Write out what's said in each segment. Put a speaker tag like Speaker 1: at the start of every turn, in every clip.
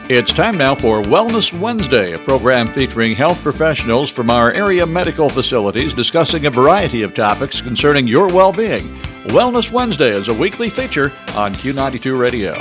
Speaker 1: It's time now for Wellness Wednesday, a program featuring health professionals from our area medical facilities discussing a variety of topics concerning your well-being. Wellness Wednesday is a weekly feature on Q92 Radio.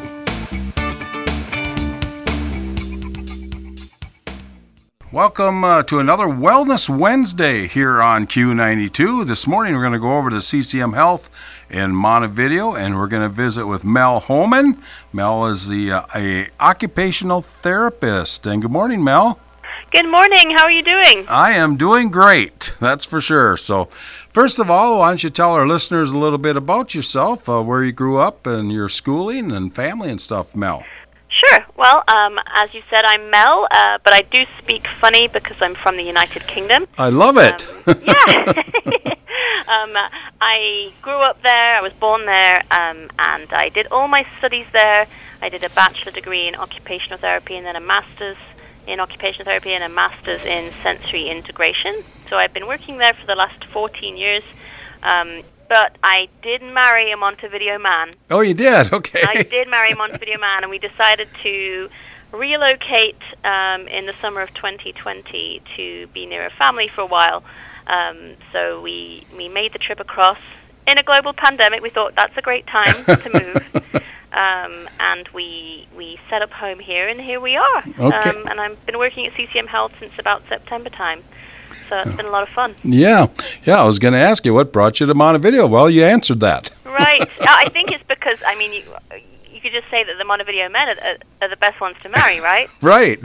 Speaker 2: Welcome to another Wellness Wednesday here on Q92. This morning we're going to go over to CCM Health in Montevideo, and we're going to visit with Mel Homan. Mel is a occupational therapist. And good morning, Mel.
Speaker 3: Good morning. How are you doing?
Speaker 2: I am doing great, that's for sure. So first of all, why don't you tell our listeners a little bit about yourself, where you grew up and your schooling and family and stuff, Mel.
Speaker 3: Sure. Well, as you said, I'm Mel, but I do speak funny because I'm from the United Kingdom.
Speaker 2: I love it.
Speaker 3: Yeah. I grew up there, I was born there, and I did all my studies there. I did a bachelor degree in occupational therapy and then a master's in occupational therapy and a master's in sensory integration. So I've been working there for the last 14 years. But I did marry a Montevideo man.
Speaker 2: Oh, you did? Okay.
Speaker 3: I did marry a Montevideo man, and we decided to relocate in the summer of 2020 to be near a family for a while. So we made the trip across. In a global pandemic, we thought that's a great time to move. And we set up home here, and here we are.
Speaker 2: Okay.
Speaker 3: And I've been working at CCM Health since about September time. So it's been a lot of fun.
Speaker 2: Yeah, I was going to ask you, what brought you to Montevideo? Well, you answered that.
Speaker 3: Right. I think it's because, I mean, you could just say that the Montevideo men are the best ones to marry, right?
Speaker 2: Right.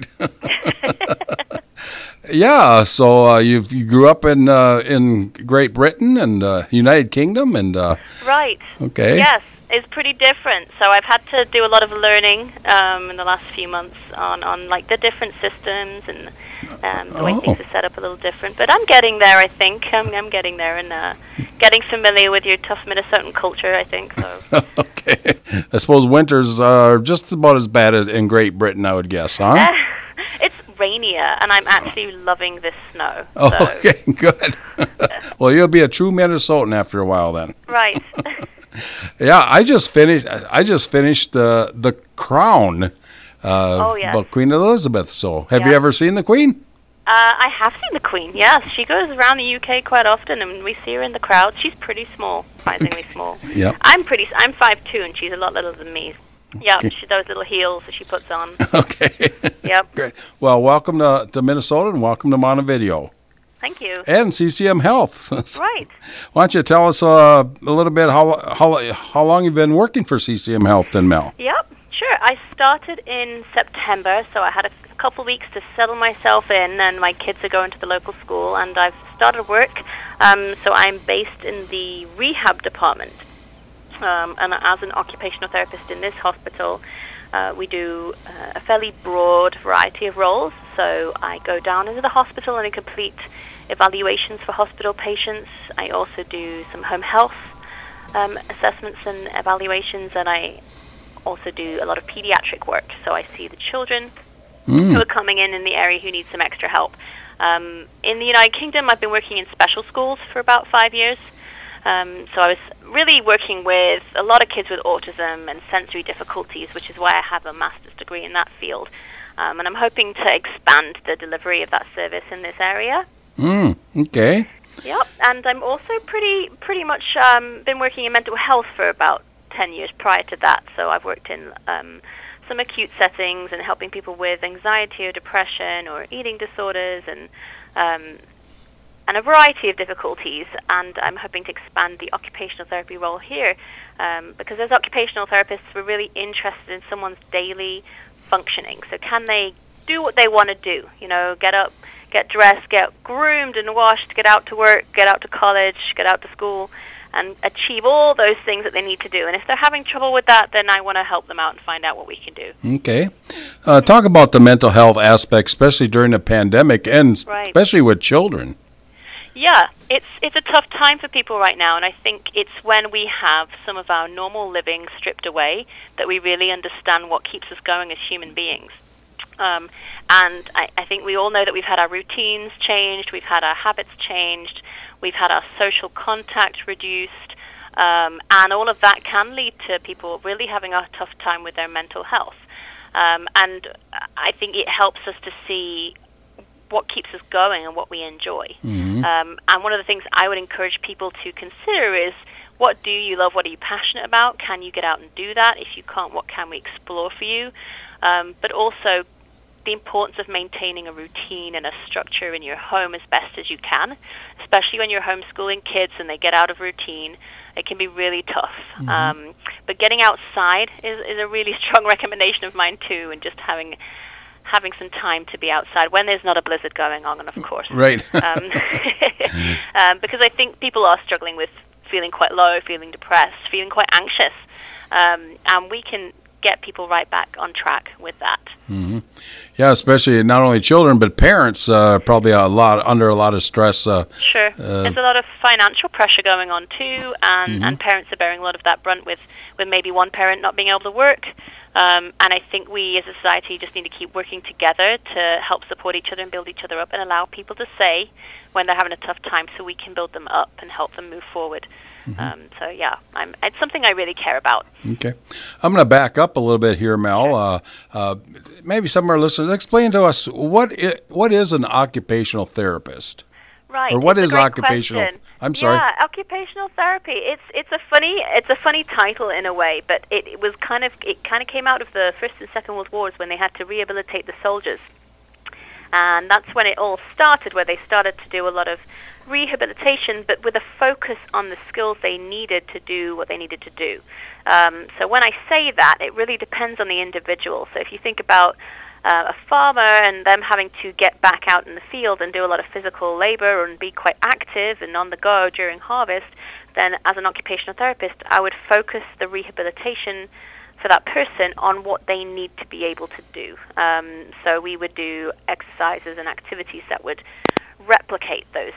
Speaker 2: Yeah, so you grew up in Great Britain and United Kingdom and...
Speaker 3: Right.
Speaker 2: Okay.
Speaker 3: Yes, it's pretty different. So I've had to do a lot of learning in the last few months on like the different systems and the way things are set up a little different. But I'm getting there, I think. I'm getting there and getting familiar with your tough Minnesotan culture, I think. So.
Speaker 2: Okay. I suppose winters are just about as bad as in Great Britain, I would guess, huh?
Speaker 3: It's rainier, and I'm actually loving this snow.
Speaker 2: Oh,
Speaker 3: so.
Speaker 2: okay, good. Well, you'll be a true Minnesotan after a while then.
Speaker 3: Right.
Speaker 2: Yeah, I just finished the Crown about Queen Elizabeth. So, have you ever seen the Queen?
Speaker 3: I have seen the Queen, yes. She goes around the UK quite often, and we see her in the crowd. She's pretty small, surprisingly small.
Speaker 2: Yeah.
Speaker 3: I'm 5'2", and she's a lot littler than me. Yeah, those little heels that she puts on.
Speaker 2: Okay.
Speaker 3: Yep.
Speaker 2: Great. Well, welcome to Minnesota, and welcome to Montevideo.
Speaker 3: Thank you.
Speaker 2: And CCM Health.
Speaker 3: Right.
Speaker 2: Why don't you tell us a little bit how long you've been working for CCM Health then, Mel?
Speaker 3: Yep, sure. I started in September, so I had a couple weeks to settle myself in, and my kids are going to the local school, and I've started work. So I'm based in the rehab department. And as an occupational therapist in this hospital, we do a fairly broad variety of roles. So I go down into the hospital and I complete evaluations for hospital patients. I also do some home health assessments and evaluations, and I also do a lot of pediatric work. So I see the children who are coming in the area who need some extra help. In the United Kingdom, I've been working in special schools for about 5 years. So I was really working with a lot of kids with autism and sensory difficulties, which is why I have a master's degree in that field. And I'm hoping to expand the delivery of that service in this area.
Speaker 2: Okay.
Speaker 3: Yep, and I'm also pretty much been working in mental health for about 10 years prior to that. So I've worked in some acute settings and helping people with anxiety or depression or eating disorders and a variety of difficulties, and I'm hoping to expand the occupational therapy role here because as occupational therapists, we're really interested in someone's daily functioning. So can they do what they want to do? You know, get up, get dressed, get groomed and washed, get out to work, get out to college, get out to school, and achieve all those things that they need to do. And if they're having trouble with that, then I want to help them out and find out what we can do.
Speaker 2: Okay. Talk about the mental health aspect, especially during the pandemic and especially with children.
Speaker 3: Yeah, it's a tough time for people right now, and I think it's when we have some of our normal living stripped away that we really understand what keeps us going as human beings. And I think we all know that we've had our routines changed, we've had our habits changed, we've had our social contact reduced, and all of that can lead to people really having a tough time with their mental health. And I think it helps us to see what keeps us going and what we enjoy. And one of the things I would encourage people to consider is, what do you love? What are you passionate about? Can you get out and do that? If you can't, what can we explore for you? But also the importance of maintaining a routine and a structure in your home as best as you can, especially when you're homeschooling kids and they get out of routine. It can be really tough. But getting outside is a really strong recommendation of mine too, and just having some time to be outside when there's not a blizzard going on, of course.
Speaker 2: Right.
Speaker 3: Because I think people are struggling with feeling quite low, feeling depressed, feeling quite anxious. And we can get people right back on track with that.
Speaker 2: Yeah, especially not only children, but parents probably under a lot of stress.
Speaker 3: Sure. There's a lot of financial pressure going on too, and parents are bearing a lot of that brunt with maybe one parent not being able to work. And I think we as a society just need to keep working together to help support each other and build each other up, and allow people to say when they're having a tough time so we can build them up and help them move forward. So yeah, it's something I really care about.
Speaker 2: Okay. I'm going to back up a little bit here, Mel. Sure. Maybe some of our listeners, explain to us what is an occupational therapist?
Speaker 3: Right.
Speaker 2: Or what
Speaker 3: is
Speaker 2: occupational?
Speaker 3: Question.
Speaker 2: I'm sorry.
Speaker 3: Yeah, occupational therapy. It's a funny title in a way, but it kind of came out of the First and Second World Wars when they had to rehabilitate the soldiers, and that's when it all started, where they started to do a lot of rehabilitation, but with a focus on the skills they needed to do what they needed to do. So when I say that, it really depends on the individual. So if you think about a farmer and them having to get back out in the field and do a lot of physical labor and be quite active and on the go during harvest, then as an occupational therapist, I would focus the rehabilitation for that person on what they need to be able to do. So we would do exercises and activities that would replicate those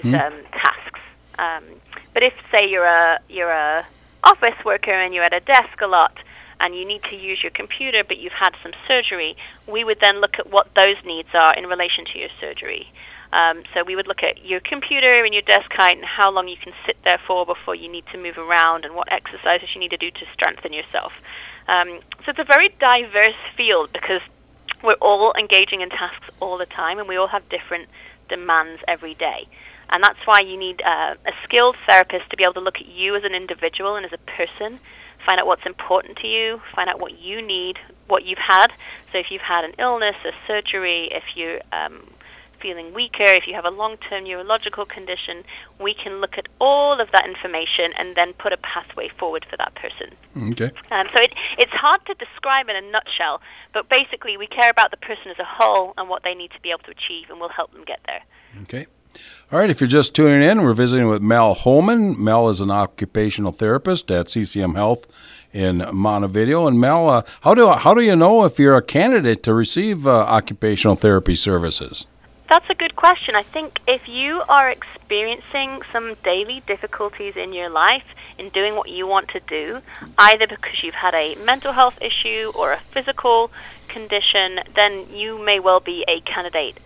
Speaker 3: tasks. But if, say, you're a office worker and you're at a desk a lot and you need to use your computer but you've had some surgery, we would then look at what those needs are in relation to your surgery. So we would look at your computer and your desk height and how long you can sit there for before you need to move around, and what exercises you need to do to strengthen yourself. So it's a very diverse field because we're all engaging in tasks all the time and we all have different demands every day. And that's why you need a skilled therapist to be able to look at you as an individual and as a person, find out what's important to you, find out what you need, what you've had. So if you've had an illness, a surgery, if you're feeling weaker, if you have a long-term neurological condition, we can look at all of that information and then put a pathway forward for that person.
Speaker 2: Okay.
Speaker 3: So it's hard to describe in a nutshell, but basically we care about the person as a whole and what they need to be able to achieve, and we'll help them get there.
Speaker 2: Okay. All right, if you're just tuning in, we're visiting with Mel Holman. Mel is an occupational therapist at CCM Health in Montevideo. And Mel, how do you know if you're a candidate to receive occupational therapy services?
Speaker 3: That's a good question. I think if you are experiencing some daily difficulties in your life in doing what you want to do, either because you've had a mental health issue or a physical condition, then you may well be a candidate.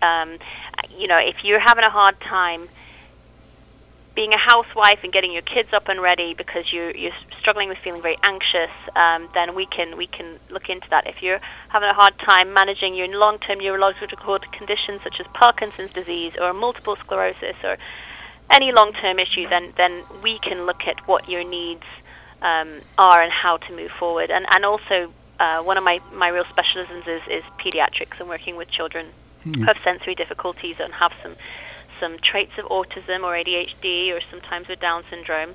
Speaker 3: If you're having a hard time being a housewife and getting your kids up and ready because you're struggling with feeling very anxious, then we can look into that. If you're having a hard time managing your long-term neurological conditions such as Parkinson's disease or multiple sclerosis or any long-term issue, then we can look at what your needs are and how to move forward. And also one of my real specialisms is pediatrics and working with children who have sensory difficulties and have some traits of autism or ADHD, or sometimes with Down syndrome.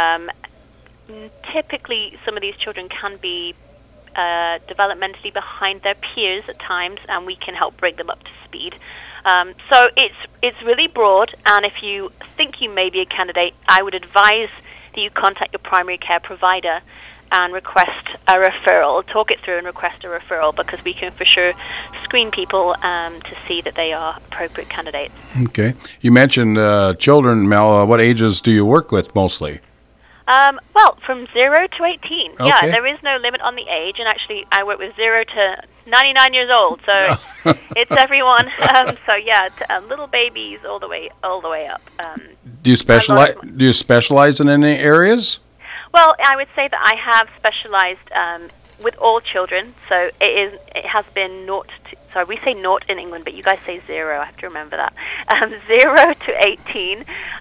Speaker 3: Typically, some of these children can be developmentally behind their peers at times, and we can help bring them up to speed. So it's really broad, and if you think you may be a candidate, I would advise that you contact your primary care provider and request a referral, talk it through and request a referral, because we can for sure screen people to see that they are appropriate candidates. Okay.
Speaker 2: You mentioned children, Mel. What ages do you work with mostly?
Speaker 3: Well, from 0 to 18.
Speaker 2: Okay.
Speaker 3: Yeah, there is no limit on the age, and actually I work with 0 to 99 years old, so it's everyone. So yeah, little babies all the way up.
Speaker 2: Do you specialize in any areas?
Speaker 3: Well, I would say that I have specialized with all children. So it has been sorry, we say naught in England, but you guys say 0. I have to remember that. 0 to 18,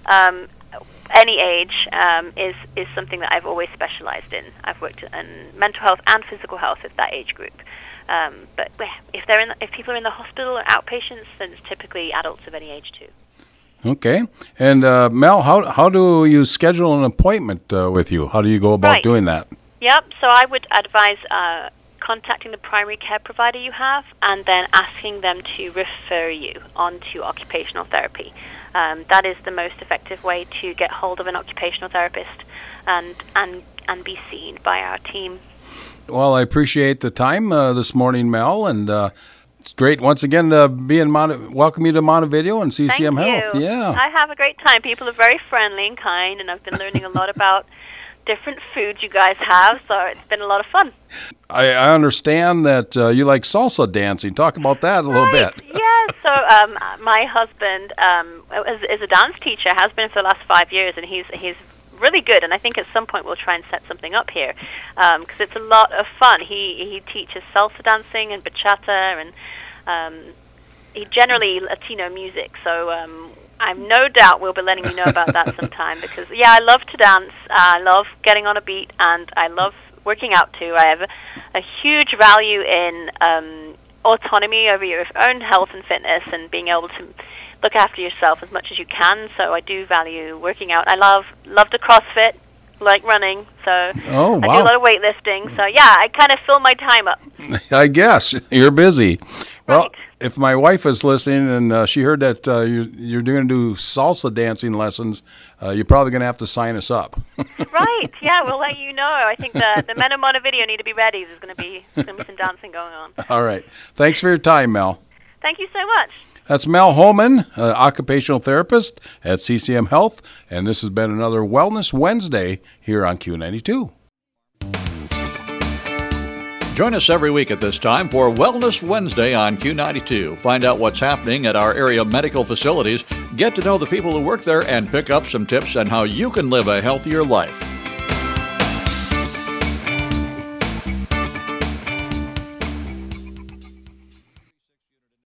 Speaker 3: any age, is something that I've always specialized in. I've worked in mental health and physical health with that age group. But if people are in the hospital or outpatients, then it's typically adults of any age too.
Speaker 2: Okay. And Mel, how do you schedule an appointment with you? How do you go about doing that?
Speaker 3: Yep. So I would advise contacting the primary care provider you have and then asking them to refer you onto occupational therapy. That is the most effective way to get hold of an occupational therapist and be seen by our team.
Speaker 2: Well, I appreciate the time this morning, Mel, and it's great once again to be in welcome you to Montevideo and CCM Health. Yeah,
Speaker 3: I have a great time. People are very friendly and kind, and I've been learning a lot about different foods you guys have, so it's been a lot of fun.
Speaker 2: I understand that you like salsa dancing. Talk about that a little bit.
Speaker 3: Yeah, so my husband is a dance teacher, has been for the last 5 years, and he's really good, and I think at some point we'll try and set something up here because it's a lot of fun. He teaches salsa dancing and bachata, and he generally Latino music, so I'm no doubt we'll be letting you know about that sometime because, yeah, I love to dance, I love getting on a beat, and I love working out too. I have a huge value in autonomy over your own health and fitness and being able to look after yourself as much as you can, so I do value working out. I love to CrossFit, like running, so I do a lot of weightlifting. So yeah, I kind of fill my time up.
Speaker 2: I guess you're busy. Well,
Speaker 3: right.
Speaker 2: If my wife is listening and she heard that you're going to do salsa dancing lessons, you're probably going to have to sign us up.
Speaker 3: Right. Yeah, we'll let you know. I think the men of Montevideo need to be ready. There's going to be some dancing going on.
Speaker 2: All right. Thanks for your time, Mel.
Speaker 3: Thank you so much. That's
Speaker 2: Mel Holman, occupational therapist at CCM Health, and this has been another Wellness Wednesday here on Q92.
Speaker 1: Join us every week at this time for Wellness Wednesday on Q92. Find out what's happening at our area medical facilities, get to know the people who work there, and pick up some tips on how you can live a healthier life.